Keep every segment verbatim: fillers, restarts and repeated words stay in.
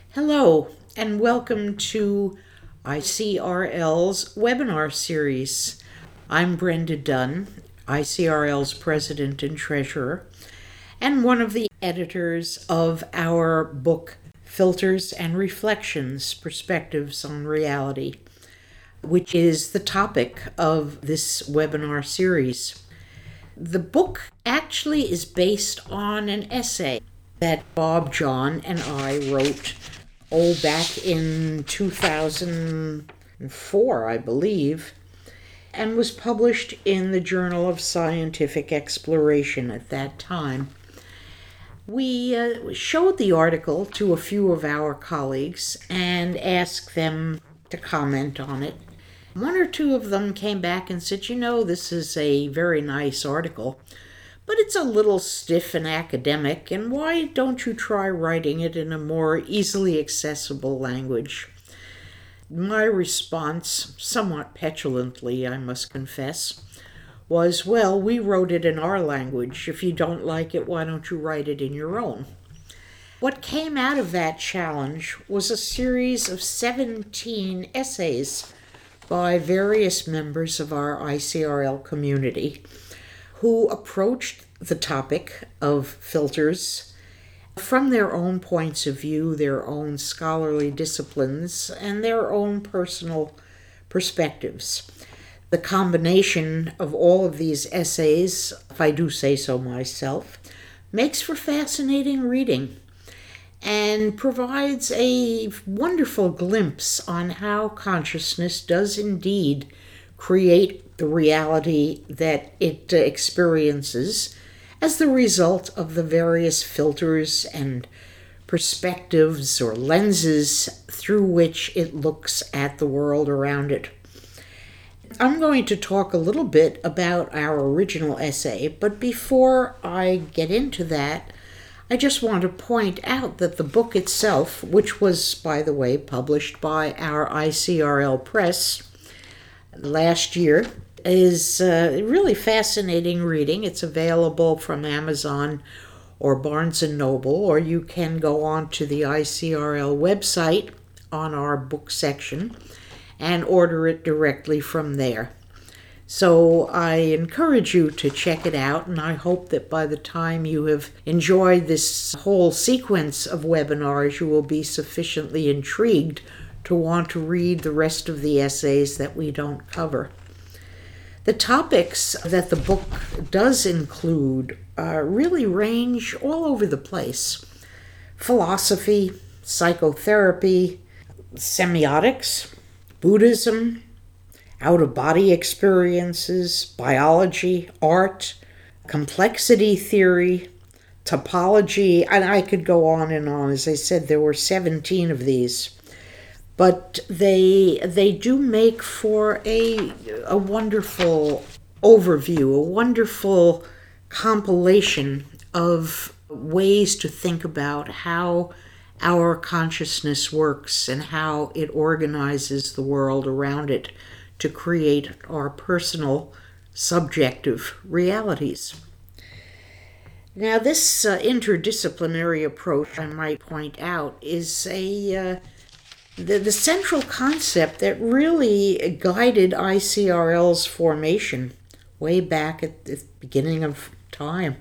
Hello, and welcome to I C R L's webinar series. I'm Brenda Dunn, I C R L's president and treasurer, and one of the editors of our book, Filters and Reflections, Perspectives on Reality, which is the topic of this webinar series. The book actually is based on an essay that Bob John and I wrote oh back in two thousand four, I believe, and was published in the Journal of Scientific Exploration at that time. We uh, showed the article to a few of our colleagues and asked them to comment on it. One or two of them came back and said, you know, this is a very nice article, but it's a little stiff and academic, and why don't you try writing it in a more easily accessible language? My response, somewhat petulantly, I must confess, was, well, we wrote it in our language. If you don't like it, why don't you write it in your own? What came out of that challenge was a series of seventeen essays by various members of our I C R L community who approached the topic of filters from their own points of view, their own scholarly disciplines, and their own personal perspectives. The combination of all of these essays, if I do say so myself, makes for fascinating reading and provides a wonderful glimpse on how consciousness does indeed create the reality that it uh, experiences as the result of the various filters and perspectives or lenses through which it looks at the world around it. I'm going to talk a little bit about our original essay, but before I get into that, I just want to point out that the book itself, which was, by the way, published by our I C R L Press last year, is uh, really fascinating reading. It's available from Amazon or Barnes and Noble, or you can go on to the I C R L website on our book section and order it directly from there. So I encourage you to check it out, and I hope that by the time you have enjoyed this whole sequence of webinars, you will be sufficiently intrigued to want to read the rest of the essays that we don't cover. The topics that the book does include uh, really range all over the place. Philosophy, psychotherapy, semiotics, Buddhism, out-of-body experiences, biology, art, complexity theory, topology, and I could go on and on. As I said, there were seventeen of these. But they they do make for a, a wonderful overview, a wonderful compilation of ways to think about how our consciousness works and how it organizes the world around it to create our personal subjective realities. Now, this uh, interdisciplinary approach, I might point out, is a uh, the, the central concept that really guided I C R L's formation way back at the beginning of time,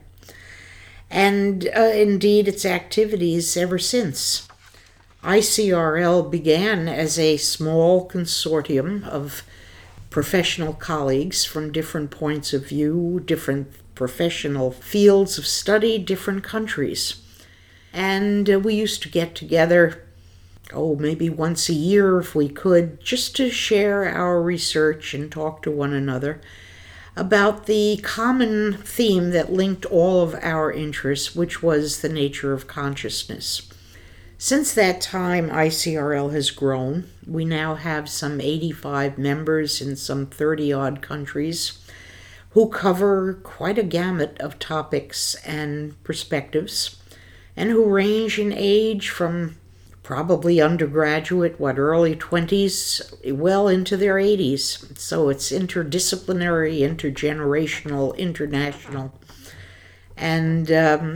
and uh, indeed its activities ever since. I C R L began as a small consortium of professional colleagues from different points of view, different professional fields of study, different countries. And uh, we used to get together, oh, maybe once a year if we could, just to share our research and talk to one another about the common theme that linked all of our interests, which was the nature of consciousness. Since that time, I C R L has grown. We now have some eighty-five members in some thirty-odd countries who cover quite a gamut of topics and perspectives, and who range in age from probably undergraduate, what, early twenties, well into their eighties. So it's interdisciplinary, intergenerational, international. And um,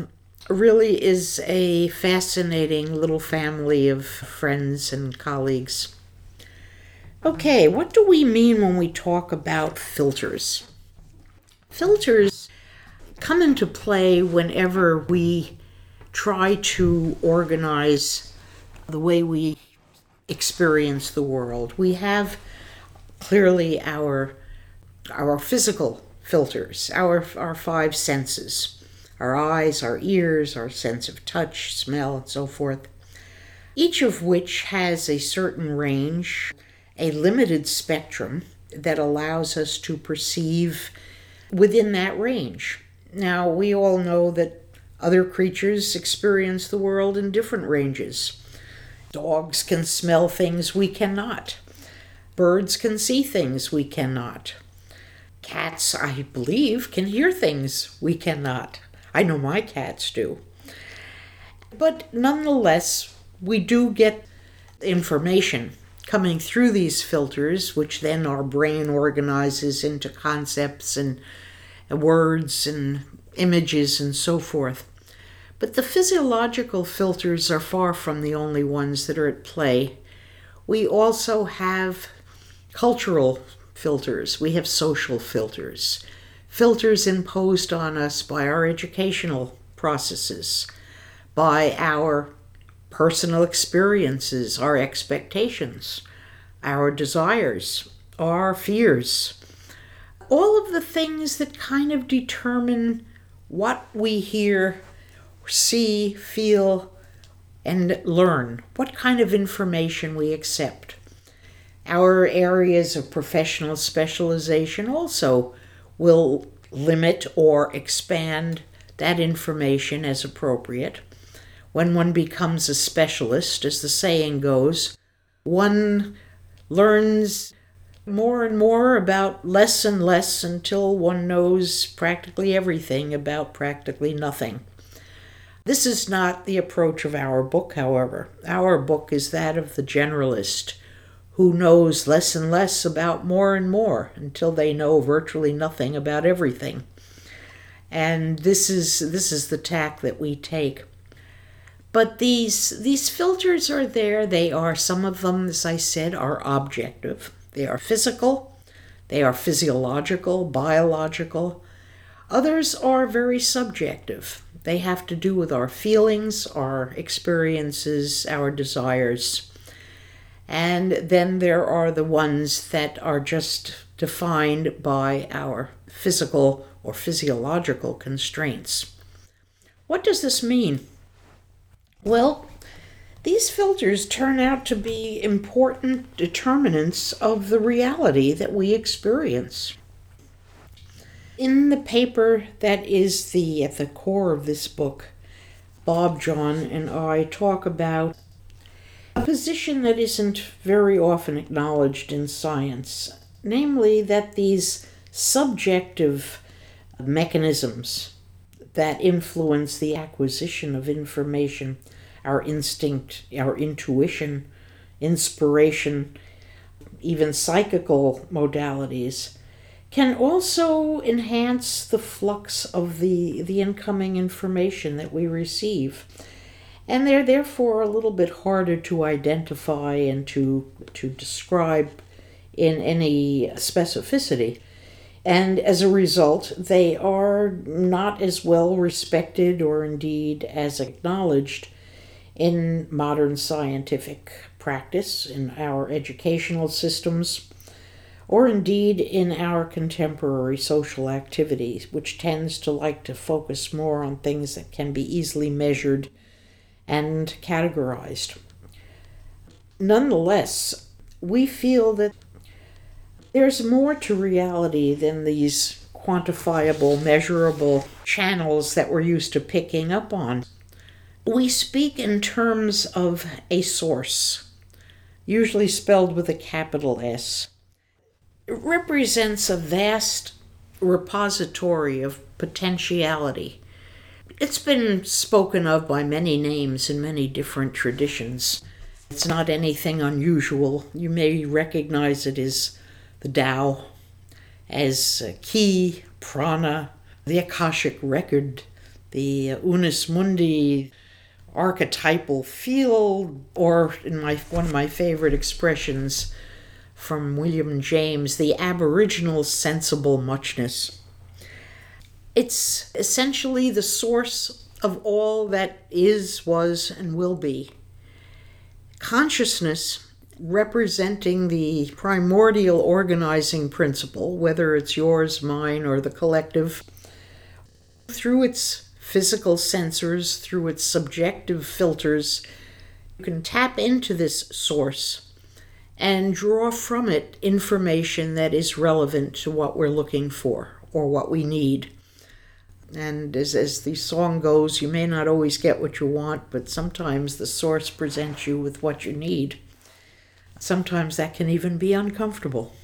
really is a fascinating little family of friends and colleagues. Okay, what do we mean when we talk about filters? Filters come into play whenever we try to organize the way we experience the world. We have clearly our our physical filters, our our five senses, our eyes, our ears, our sense of touch, smell, and so forth, each of which has a certain range, a limited spectrum that allows us to perceive within that range. Now, we all know that other creatures experience the world in different ranges. Dogs can smell things we cannot. Birds can see things we cannot. Cats, I believe, can hear things we cannot. I know my cats do. But nonetheless, we do get information coming through these filters, which then our brain organizes into concepts and words and images and so forth. But the physiological filters are far from the only ones that are at play. We also have cultural filters. We have social filters. Filters imposed on us by our educational processes, by our personal experiences, our expectations, our desires, our fears. All of the things that kind of determine what we hear, see, feel, and learn, what kind of information we accept. Our areas of professional specialization also will limit or expand that information as appropriate. When one becomes a specialist, as the saying goes, one learns more and more about less and less until one knows practically everything about practically nothing. This is not the approach of our book, however. Our book is that of the generalist, who knows less and less about more and more until they know virtually nothing about everything. And this is this is the tack that we take. But these these filters are there. They are, some of them, as I said, are objective. They are physical, they are physiological, biological. Others are very subjective. They have to do with our feelings, our experiences, our desires. And then there are the ones that are just defined by our physical or physiological constraints. What does this mean? Well, these filters turn out to be important determinants of the reality that we experience. In the paper that is the at the core of this book, Bob, John, and I talk about a position that isn't very often acknowledged in science, namely that these subjective mechanisms that influence the acquisition of information, our instinct, our intuition, inspiration, even psychical modalities, can also enhance the flux of the, the incoming information that we receive. And they're therefore a little bit harder to identify and to, to describe in any specificity. And as a result, they are not as well respected or indeed as acknowledged in modern scientific practice, in our educational systems, or indeed in our contemporary social activities, which tends to like to focus more on things that can be easily measured and categorized. Nonetheless, we feel that there's more to reality than these quantifiable, measurable channels that we're used to picking up on. We speak in terms of a source, usually spelled with a capital S. It represents a vast repository of potentiality. It's been spoken of by many names in many different traditions. It's not anything unusual. You may recognize it as the Tao, as Ki, Prana, the Akashic record, the unus mundi archetypal field, or in my one of my favorite expressions from William James, the aboriginal sensible muchness. It's essentially the source of all that is, was, and will be. Consciousness, representing the primordial organizing principle, whether it's yours, mine, or the collective, through its physical sensors, through its subjective filters, you can tap into this source and draw from it information that is relevant to what we're looking for or what we need. And as, as the song goes, you may not always get what you want, but sometimes the source presents you with what you need. Sometimes that can even be uncomfortable.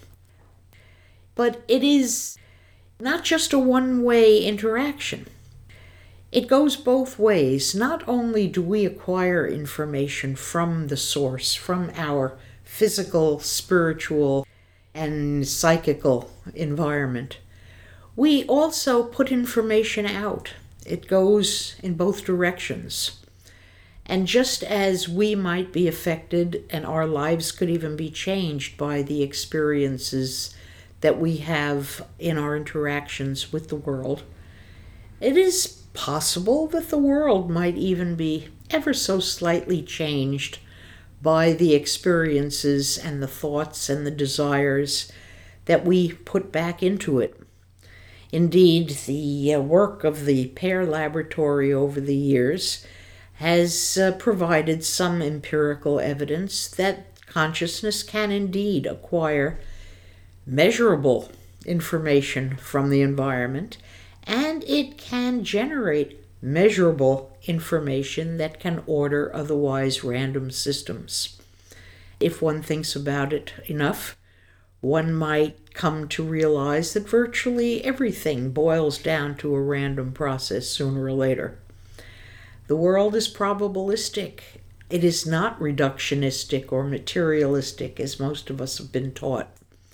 But it is not just a one-way interaction. It goes both ways. Not only do we acquire information from the source, from our physical, spiritual, and psychical environment, we also put information out. It goes in both directions. And just as we might be affected, and our lives could even be changed by the experiences that we have in our interactions with the world, it is possible that the world might even be ever so slightly changed by the experiences and the thoughts and the desires that we put back into it. Indeed, the uh, work of the Pear Laboratory over the years has uh, provided some empirical evidence that consciousness can indeed acquire measurable information from the environment, and it can generate measurable information that can order otherwise random systems. If one thinks about it enough, one might come to realize that virtually everything boils down to a random process sooner or later. The world is probabilistic. It is not reductionistic or materialistic, as most of us have been taught.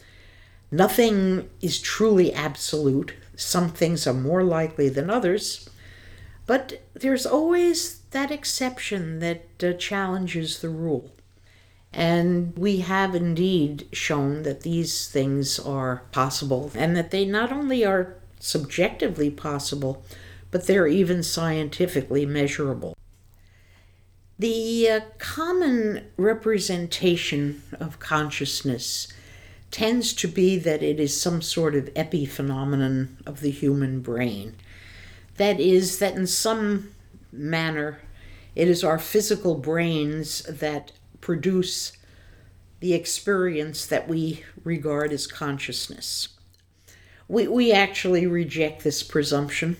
Nothing is truly absolute. Some things are more likely than others, but there's always that exception that uh, challenges the rule. And we have indeed shown that these things are possible, and that they not only are subjectively possible, but they're even scientifically measurable. The uh, common representation of consciousness tends to be that it is some sort of epiphenomenon of the human brain. That is, that in some manner, it is our physical brains that produce the experience that we regard as consciousness. We, we actually reject this presumption.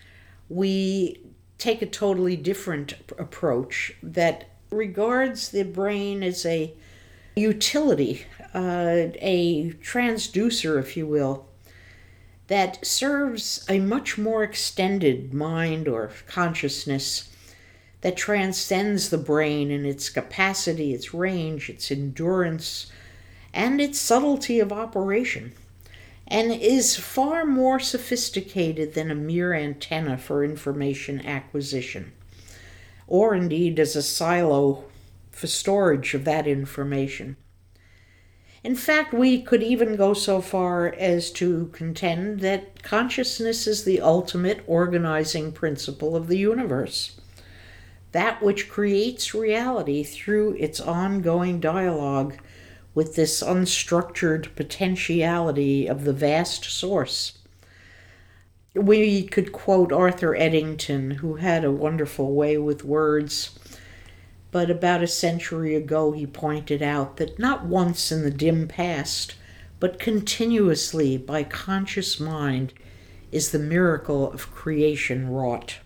We take a totally different approach that regards the brain as a utility, uh, a transducer, if you will, that serves a much more extended mind or consciousness that transcends the brain in its capacity, its range, its endurance, and its subtlety of operation, and is far more sophisticated than a mere antenna for information acquisition, or indeed as a silo for storage of that information. In fact, we could even go so far as to contend that consciousness is the ultimate organizing principle of the universe, that which creates reality through its ongoing dialogue with this unstructured potentiality of the vast source. We could quote Arthur Eddington, who had a wonderful way with words, but about a century ago he pointed out that not once in the dim past, but continuously by conscious mind, is the miracle of creation wrought.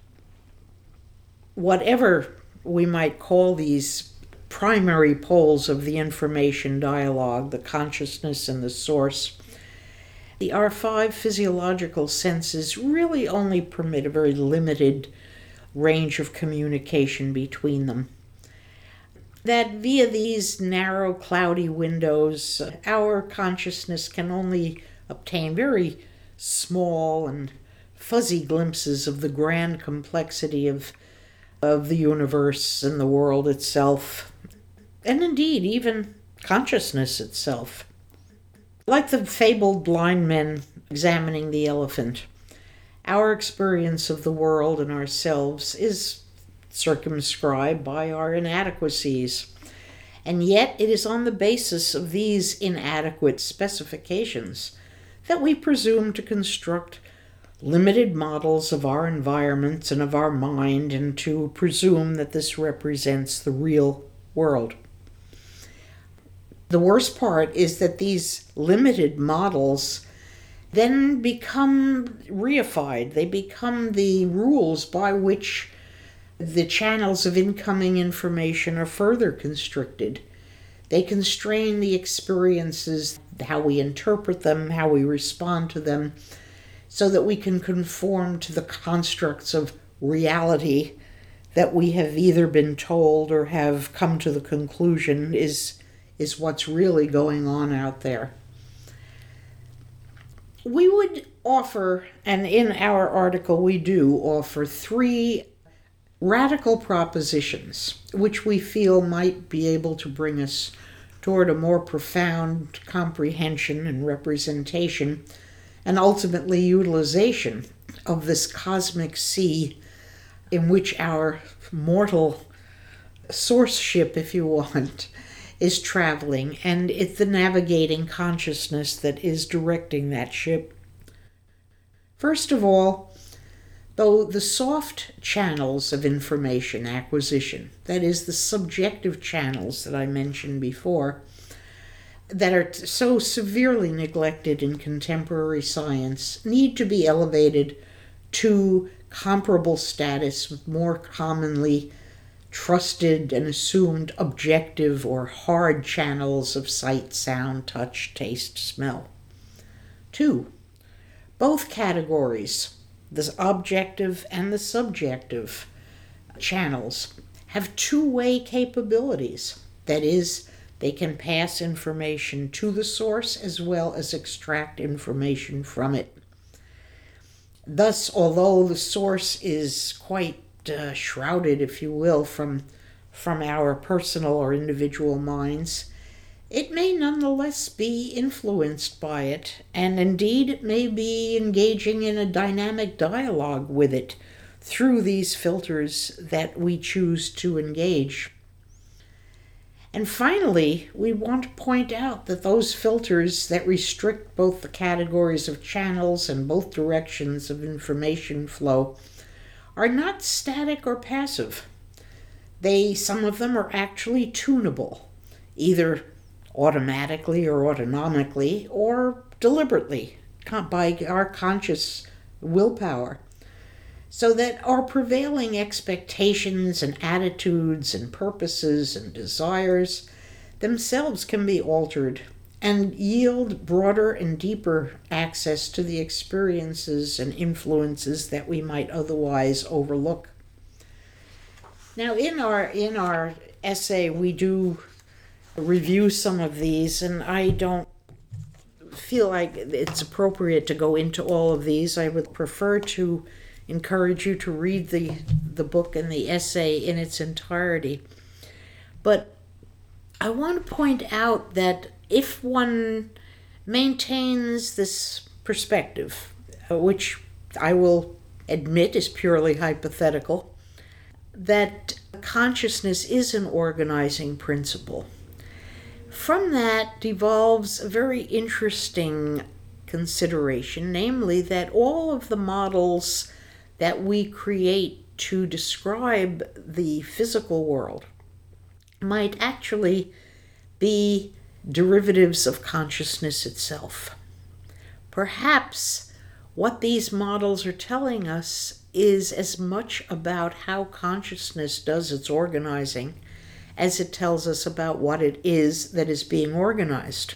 Whatever we might call these primary poles of the information dialogue, the consciousness and the source, the, our five physiological senses really only permit a very limited range of communication between them. That via these narrow, cloudy windows, our consciousness can only obtain very small and fuzzy glimpses of the grand complexity of, of the universe and the world itself, and indeed even consciousness itself. Like the fabled blind men examining the elephant, our experience of the world and ourselves is circumscribed by our inadequacies. And yet it is on the basis of these inadequate specifications that we presume to construct limited models of our environments and of our mind, and to presume that this represents the real world. The worst part is that these limited models then become reified. They become the rules by which the channels of incoming information are further constricted. They constrain the experiences, how we interpret them, how we respond to them, so that we can conform to the constructs of reality that we have either been told or have come to the conclusion is, is what's really going on out there. We would offer, and in our article we do offer, three radical propositions which we feel might be able to bring us toward a more profound comprehension and representation and ultimately utilization of this cosmic sea in which our mortal source ship, if you want, is traveling, and it's the navigating consciousness that is directing that ship. First of all, though the soft channels of information acquisition, that is, the subjective channels that I mentioned before, that are so severely neglected in contemporary science, need to be elevated to comparable status with more commonly trusted and assumed objective or hard channels of sight, sound, touch, taste, smell. Two, both categories, the objective and the subjective channels, have two-way capabilities. That is, they can pass information to the source as well as extract information from it. Thus, although the source is quite uh, shrouded, if you will, from, from our personal or individual minds, it may nonetheless be influenced by it, and indeed it may be engaging in a dynamic dialogue with it through these filters that we choose to engage. And finally, we want to point out that those filters that restrict both the categories of channels and both directions of information flow are not static or passive. They, some of them are actually tunable, either automatically or autonomically, or deliberately by our conscious willpower, so that our prevailing expectations and attitudes and purposes and desires themselves can be altered and yield broader and deeper access to the experiences and influences that we might otherwise overlook. Now, in our in our essay, we do review some of these, and I don't feel like it's appropriate to go into all of these. I would prefer to encourage you to read the, the book and the essay in its entirety. But I want to point out that if one maintains this perspective, which I will admit is purely hypothetical, that consciousness is an organizing principle, from that devolves a very interesting consideration, namely that all of the models that we create to describe the physical world might actually be derivatives of consciousness itself. Perhaps what these models are telling us is as much about how consciousness does its organizing as it tells us about what it is that is being organized.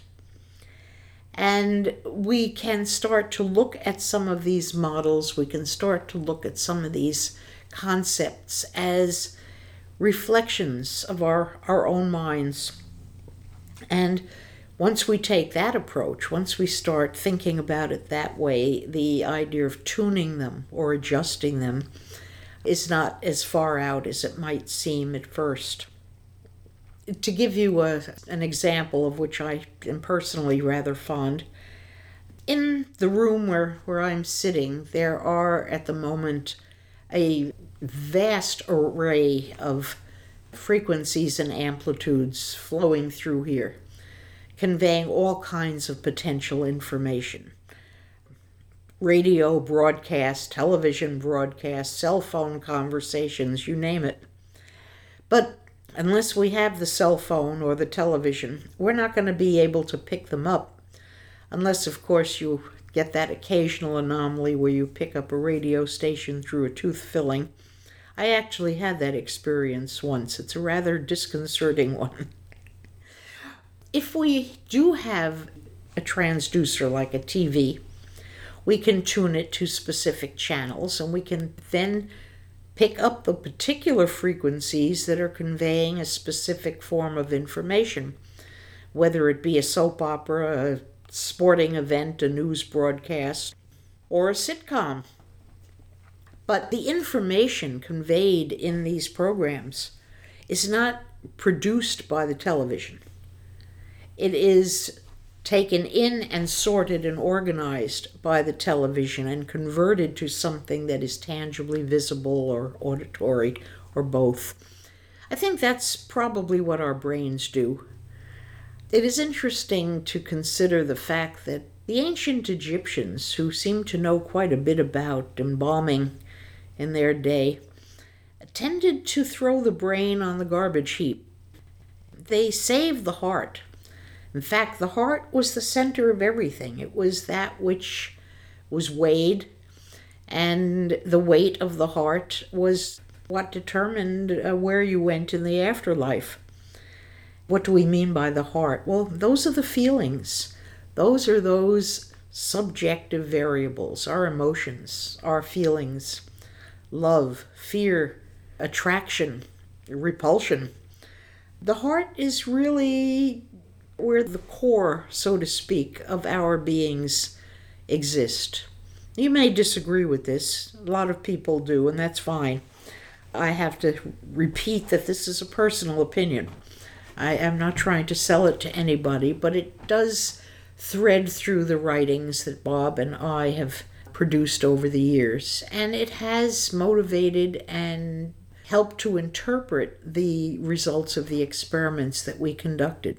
And we can start to look at some of these models, we can start to look at some of these concepts as reflections of our, our own minds. And Once we take that approach, once we start thinking about it that way, the idea of tuning them or adjusting them is not as far out as it might seem at first. To give you a, an example of which I am personally rather fond, in the room where, where I'm sitting, there are at the moment a vast array of frequencies and amplitudes flowing through here, conveying all kinds of potential information. Radio broadcasts, television broadcasts, cell phone conversations, you name it. But unless we have the cell phone or the television, we're not going to be able to pick them up. Unless, of course, you get that occasional anomaly where you pick up a radio station through a tooth filling. I actually had that experience once. It's a rather disconcerting one. If we do have a transducer like a T V, we can tune it to specific channels, and we can then pick up the particular frequencies that are conveying a specific form of information, whether it be a soap opera, a sporting event, a news broadcast, or a sitcom. But the information conveyed in these programs is not produced by the television. It is taken in and sorted and organized by the television and converted to something that is tangibly visible or auditory or both. I think that's probably what our brains do. It is interesting to consider the fact that the ancient Egyptians, who seem to know quite a bit about embalming in their day, tended to throw the brain on the garbage heap. They saved the heart. In fact, the heart was the center of everything. It was that which was weighed, and the weight of the heart was what determined uh, where you went in the afterlife. What do we mean by the heart? Well, those are the feelings. Those are those subjective variables, our emotions, our feelings, love, fear, attraction, repulsion. The heart is really where the core, so to speak, of our beings exist. You may disagree with this. A lot of people do, and that's fine. I have to repeat that this is a personal opinion. I am not trying to sell it to anybody, but it does thread through the writings that Bob and I have produced over the years, and it has motivated and helped to interpret the results of the experiments that we conducted.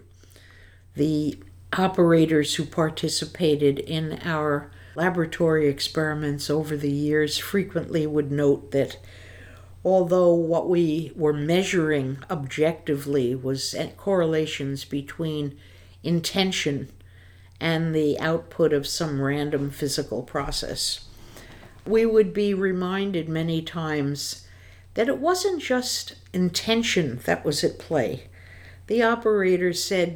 The operators who participated in our laboratory experiments over the years frequently would note that although what we were measuring objectively was correlations between intention and the output of some random physical process, we would be reminded many times that it wasn't just intention that was at play. The operators said,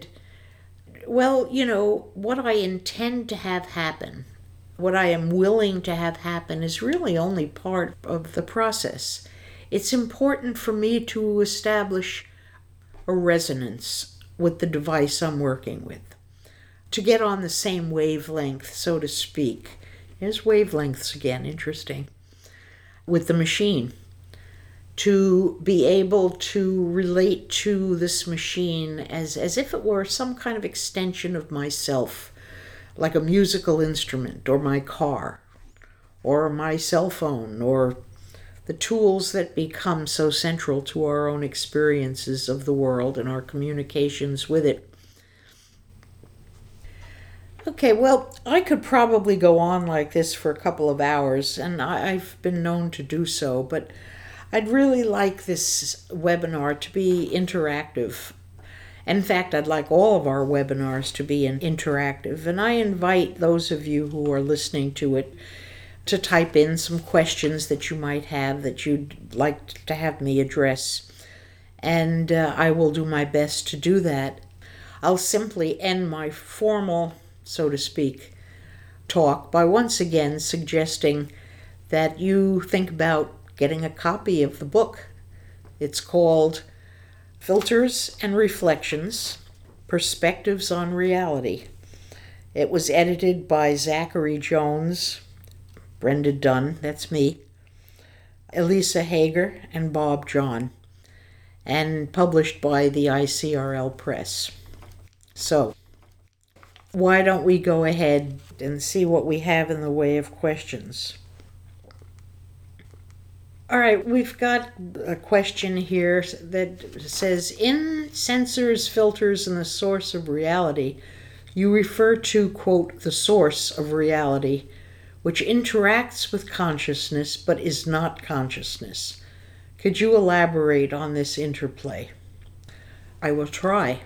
well, you know, what I intend to have happen, what I am willing to have happen is really only part of the process. It's important for me to establish a resonance with the device I'm working with, to get on the same wavelength, so to speak. There's wavelengths again, interesting, with the machine, to be able to relate to this machine as, as if it were some kind of extension of myself, like a musical instrument, or my car, or my cell phone, or the tools that become so central to our own experiences of the world and our communications with it. Okay, well, I could probably go on like this for a couple of hours, and I, I've been known to do so, but I'd really like this webinar to be interactive. In fact, I'd like all of our webinars to be interactive, and I invite those of you who are listening to it to type in some questions that you might have that you'd like to have me address, and uh, I will do my best to do that. I'll simply end my formal, so to speak, talk by once again suggesting that you think about getting a copy of the book. It's called Filters and Reflections, Perspectives on Reality. It was edited by Zachary Jones, Brenda Dunn, that's me, Elisa Hager, and Bob John, and published by the I C R L Press. So, why don't we go ahead and see what we have in the way of questions? All right, we've got a question here that says, in sensors, filters, and the source of reality, you refer to, quote, the source of reality, which interacts with consciousness but is not consciousness. Could you elaborate on this interplay? I will try.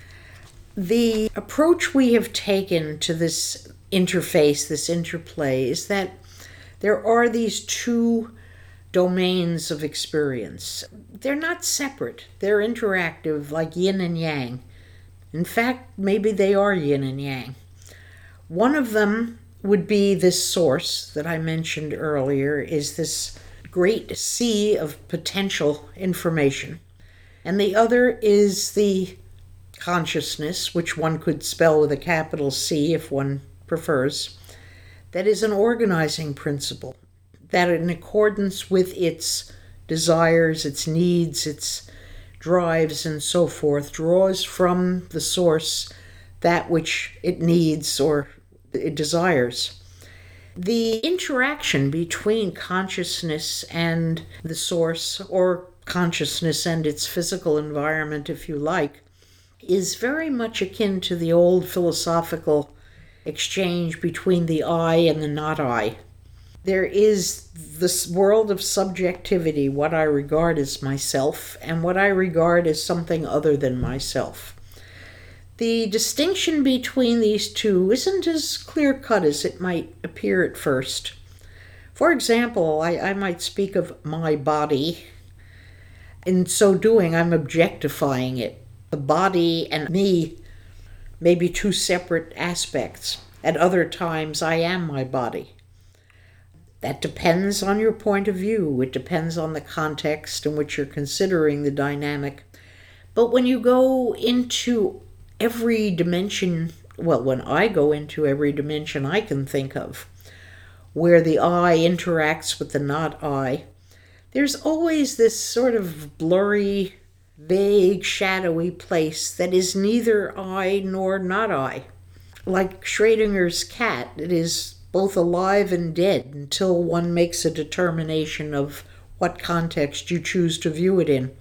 The approach we have taken to this interface, this interplay, is that there are these two domains of experience. They're not separate. They're interactive, like yin and yang. In fact, maybe they are yin and yang. One of them would be this source that I mentioned earlier, is this great sea of potential information. And the other is the consciousness, which one could spell with a capital C if one prefers, that is an organizing principle, that in accordance with its desires, its needs, its drives, and so forth, draws from the source that which it needs or it desires. The interaction between consciousness and the source, or consciousness and its physical environment, if you like, is very much akin to the old philosophical exchange between the I and the not I. There is this world of subjectivity, what I regard as myself, and what I regard as something other than myself. The distinction between these two isn't as clear-cut as it might appear at first. For example, I, I might speak of my body. In so doing, I'm objectifying it. The body and me may be two separate aspects. At other times, I am my body. That depends on your point of view. It depends on the context in which you're considering the dynamic. But when you go into every dimension, well, when I go into every dimension I can think of, where the I interacts with the not I, there's always this sort of blurry, vague, shadowy place that is neither I nor not I. Like Schrodinger's cat, it is both alive and dead until one makes a determination of what context you choose to view it in.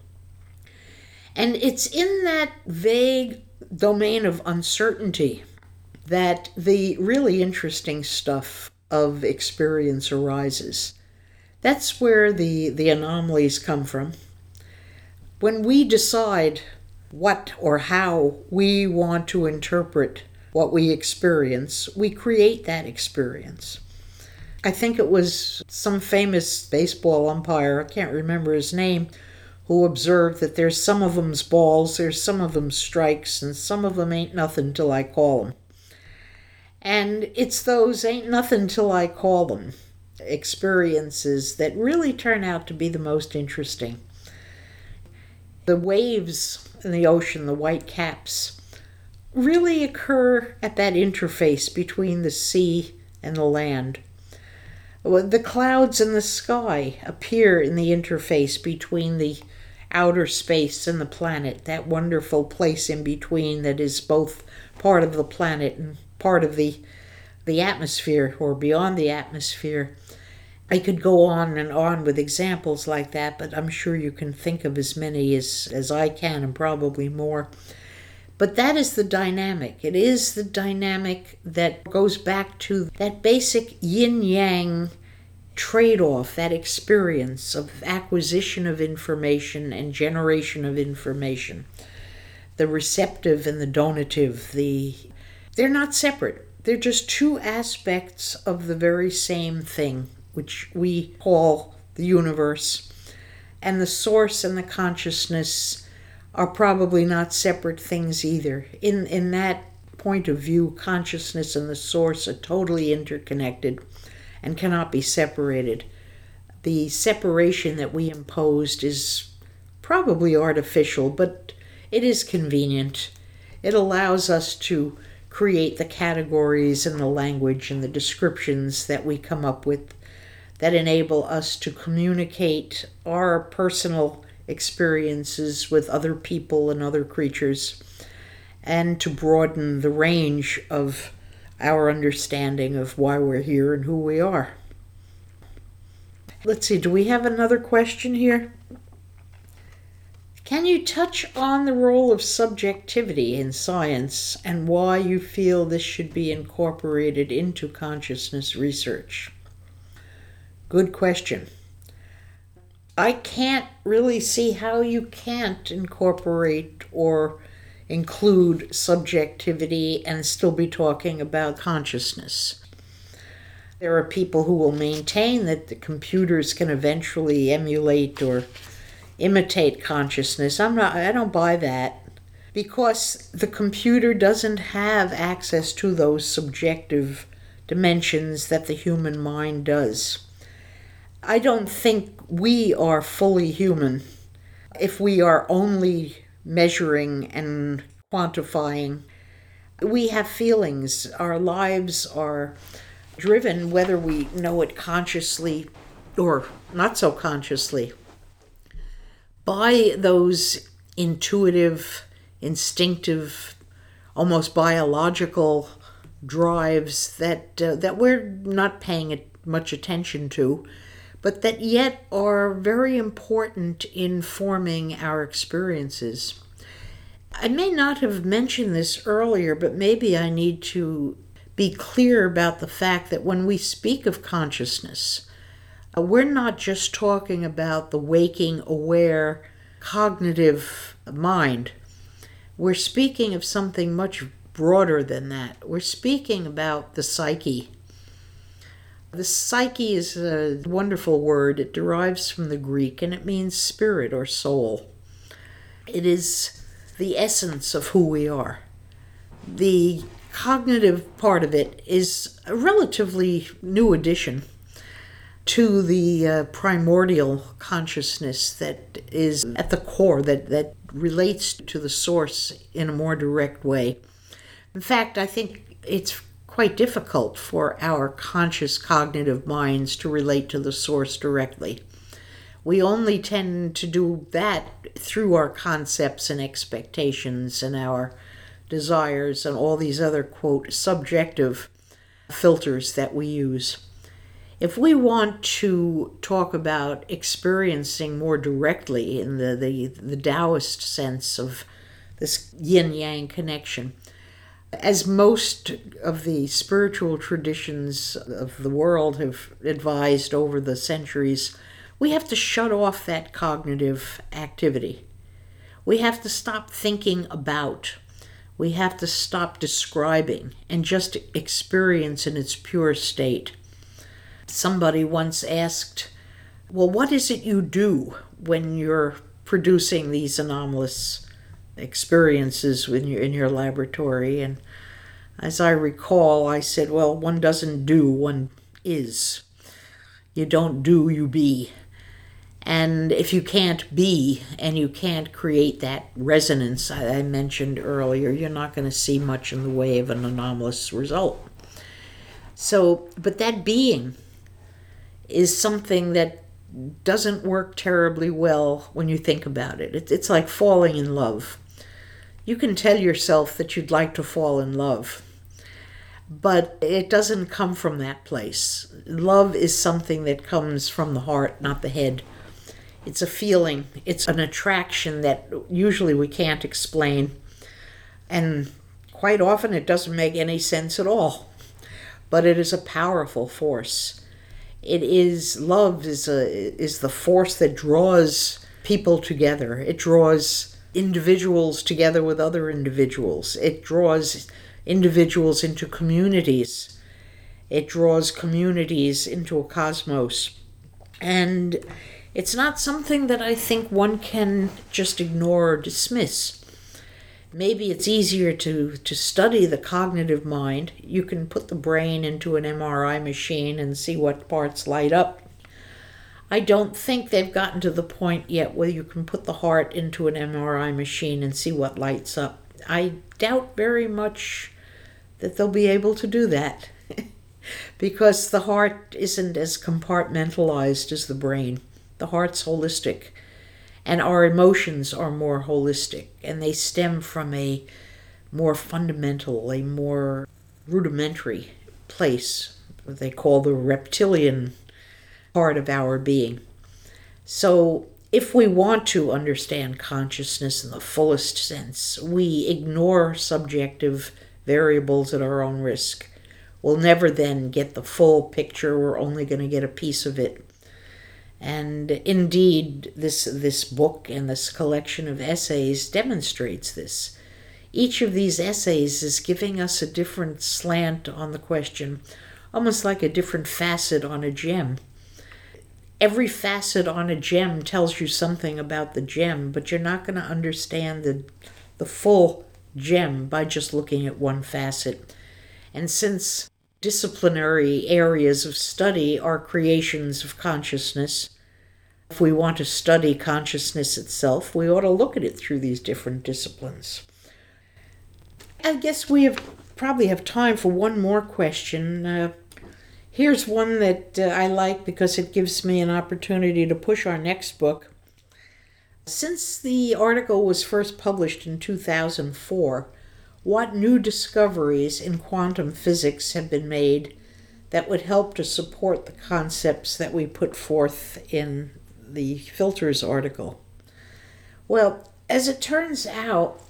And it's in that vague domain of uncertainty that the really interesting stuff of experience arises. That's where the, the anomalies come from. When we decide what or how we want to interpret what we experience, we create that experience. I think it was some famous baseball umpire, I can't remember his name, who observed that there's some of them's balls, there's some of them strikes, and some of them ain't nothing till I call them. And it's those ain't nothing till I call them experiences that really turn out to be the most interesting. The waves in the ocean, the white caps, really occur at that interface between the sea and the land. The clouds in the sky appear in the interface between the outer space and the planet, that wonderful place in between that is both part of the planet and part of the, the atmosphere, or beyond the atmosphere. I could go on and on with examples like that, but I'm sure you can think of as many as, as I can, and probably more. But that is the dynamic. It is the dynamic that goes back to that basic yin-yang trade-off, that experience of acquisition of information and generation of information. The receptive and the donative, the they're not separate. They're just two aspects of the very same thing, which we call the universe. And the source and the consciousness are probably not separate things either. In in that point of view, consciousness and the source are totally interconnected and cannot be separated. The separation that we imposed is probably artificial, but it is convenient. It allows us to create the categories and the language and the descriptions that we come up with that enable us to communicate our personal experiences with other people and other creatures, and to broaden the range of our understanding of why we're here and who we are. Let's see, do we have another question here? Can you touch on the role of subjectivity in science and why you feel this should be incorporated into consciousness research? Good question. I can't really see how you can't incorporate or include subjectivity and still be talking about consciousness. There are people who will maintain that the computers can eventually emulate or imitate consciousness. I'm not, I don't buy that, because the computer doesn't have access to those subjective dimensions that the human mind does. I don't think we are fully human if we are only measuring and quantifying. We have feelings. Our lives are driven, whether we know it consciously or not so consciously, by those intuitive, instinctive, almost biological drives that uh, that we're not paying much attention to, but that yet are very important in forming our experiences. I may not have mentioned this earlier, but maybe I need to be clear about the fact that when we speak of consciousness, uh, we're not just talking about the waking, aware, cognitive mind. We're speaking of something much broader than that. We're speaking about the psyche. The psyche is a wonderful word. It derives from the Greek, and it means spirit or soul. It is the essence of who we are. The cognitive part of it is a relatively new addition to the uh, primordial consciousness that is at the core, that, that relates to the source in a more direct way. In fact, I think it's quite difficult for our conscious cognitive minds to relate to the source directly. We only tend to do that through our concepts and expectations and our desires and all these other, quote, subjective filters that we use. If we want to talk about experiencing more directly in the, the, the Taoist sense of this yin-yang connection, as most of the spiritual traditions of the world have advised over the centuries, we have to shut off that cognitive activity. We have to stop thinking about. We have to stop describing and just experience in its pure state. Somebody once asked, well, what is it you do when you're producing these anomalous experiences in your, in your laboratory? And as I recall, I said, well, one doesn't do, one is. You don't do, you be. And if you can't be and you can't create that resonance I mentioned earlier, you're not going to see much in the way of an anomalous result. So, but that being is something that doesn't work terribly well when you think about it. It's like falling in love. You can tell yourself that you'd like to fall in love, but it doesn't come from that place. Love is something that comes from the heart, not the head. It's a feeling. It's an attraction that usually we can't explain. And quite often it doesn't make any sense at all. But it is a powerful force. It is, love is a is the force that draws people together. It draws individuals together with other individuals. It draws individuals into communities. It draws communities into a cosmos. And it's not something that I think one can just ignore or dismiss. Maybe it's easier to, to study the cognitive mind. You can put the brain into an M R I machine and see what parts light up. I don't think they've gotten to the point yet where you can put the heart into an M R I machine and see what lights up. I doubt very much that they'll be able to do that because the heart isn't as compartmentalized as the brain. The heart's holistic, and our emotions are more holistic, and they stem from a more fundamental, a more rudimentary place, what they call the reptilian part of our being. So if we want to understand consciousness in the fullest sense, we ignore subjective variables at our own risk. We'll never then get the full picture. We're only going to get a piece of it. And indeed, this, this book and this collection of essays demonstrates this. Each of these essays is giving us a different slant on the question, almost like a different facet on a gem. Every facet on a gem tells you something about the gem, but you're not going to understand the, the full gem by just looking at one facet. And since disciplinary areas of study are creations of consciousness, if we want to study consciousness itself, we ought to look at it through these different disciplines. I guess we have probably have time for one more question. Uh, here's one that uh, I like because it gives me an opportunity to push our next book. Since the article was first published in two thousand four, what new discoveries in quantum physics have been made that would help to support the concepts that we put forth in the Filters article? Well, as it turns out,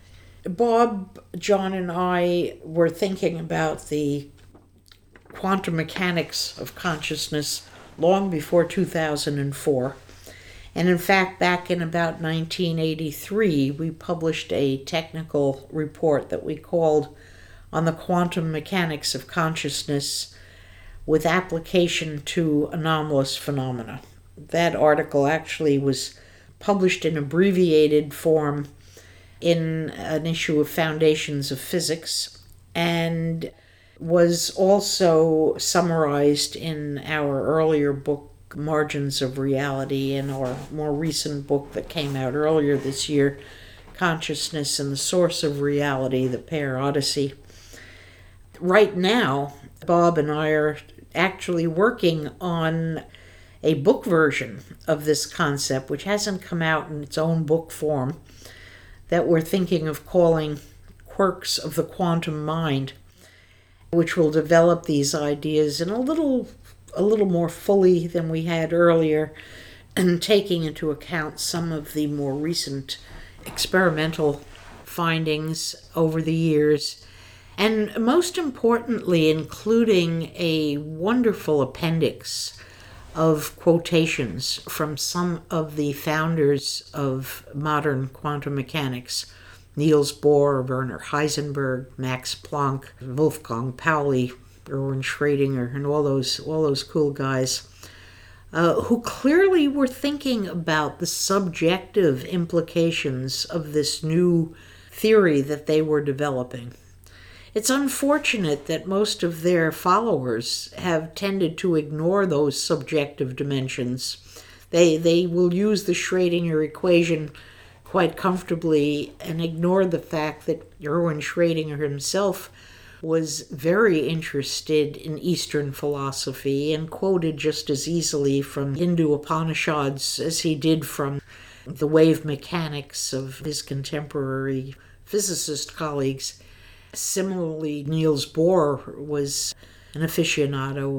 Bob, John, and I were thinking about the quantum mechanics of consciousness long before two thousand four. And in fact, back in about nineteen eighty-three, we published a technical report that we called On the Quantum Mechanics of Consciousness with Application to Anomalous Phenomena. That article actually was published in abbreviated form in an issue of Foundations of Physics, and was also summarized in our earlier book, Margins of Reality, and our more recent book that came out earlier this year, Consciousness and the Source of Reality, the Pear Odyssey. Right now, Bob and I are actually working on a book version of this concept, which hasn't come out in its own book form, that we're thinking of calling Quirks of the Quantum Mind, which will develop these ideas in a little a little more fully than we had earlier, and taking into account some of the more recent experimental findings over the years, and most importantly, including a wonderful appendix of quotations from some of the founders of modern quantum mechanics: Niels Bohr, Werner Heisenberg, Max Planck, Wolfgang Pauli, Erwin Schrödinger, and all those all those cool guys, uh, who clearly were thinking about the subjective implications of this new theory that they were developing. It's unfortunate that most of their followers have tended to ignore those subjective dimensions. They they will use the Schrödinger equation quite comfortably and ignore the fact that Erwin Schrödinger himself was very interested in Eastern philosophy and quoted just as easily from Hindu Upanishads as he did from the wave mechanics of his contemporary physicist colleagues. Similarly, Niels Bohr was an aficionado